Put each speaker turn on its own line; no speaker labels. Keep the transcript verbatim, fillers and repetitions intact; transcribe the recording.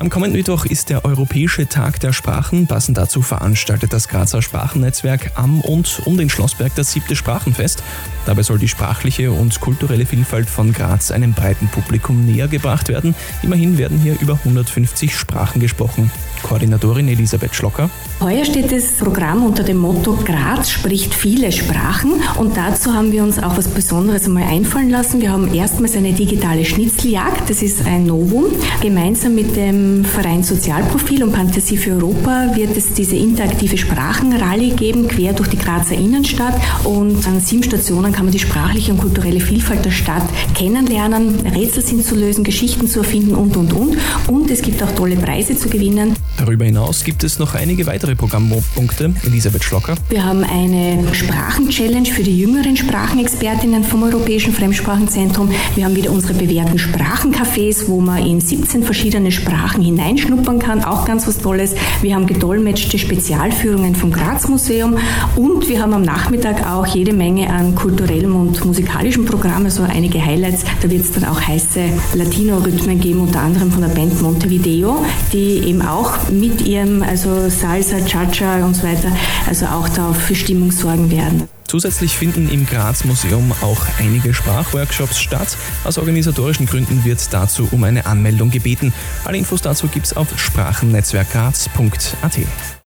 Am kommenden Mittwoch ist der Europäische Tag der Sprachen. Passend dazu veranstaltet das Grazer Sprachennetzwerk am und um den Schlossberg das siebte Sprachenfest. Dabei soll die sprachliche und kulturelle Vielfalt von Graz einem breiten Publikum näher gebracht werden. Immerhin werden hier über hundertfünfzig Sprachen gesprochen. Koordinatorin Elisabeth Schlocker.
Heuer steht das Programm unter dem Motto Graz spricht viele Sprachen und dazu haben wir uns auch was Besonderes einmal einfallen lassen. Wir haben erstmals eine digitale Schnitzeljagd, das ist ein Novum. Gemeinsam mit dem Verein Sozialprofil und Fantasie für Europa wird es diese interaktive Sprachenrallye geben, quer durch die Grazer Innenstadt, und an sieben Stationen kann man die sprachliche und kulturelle Vielfalt der Stadt kennenlernen, Rätsel sind zu lösen, Geschichten zu erfinden und, und, und. Und es gibt auch tolle Preise zu gewinnen.
Darüber hinaus gibt es noch einige weitere Programmpunkte. Elisabeth Schlocker.
Wir haben eine Sprachen-Challenge für die jüngeren Sprachenexpertinnen vom Europäischen Fremdsprachenzentrum. Wir haben wieder unsere bewährten Sprachencafés, wo man in siebzehn verschiedene Sprachen hineinschnuppern kann. Auch ganz was Tolles. Wir haben gedolmetschte Spezialführungen vom Graz-Museum und wir haben am Nachmittag auch jede Menge an kulturellem und musikalischem Programm, also einige Highlights. Da wird es dann auch heiße Latino-Rhythmen geben, unter anderem von der Band Montevideo, die eben auch mit ihrem, also Salsa, Cha-Cha und so weiter, also auch da für Stimmung sorgen werden.
Zusätzlich finden im Graz-Museum auch einige Sprachworkshops statt. Aus organisatorischen Gründen wird dazu um eine Anmeldung gebeten. Alle Infos dazu gibt's auf sprachennetzwerkgraz punkt a t.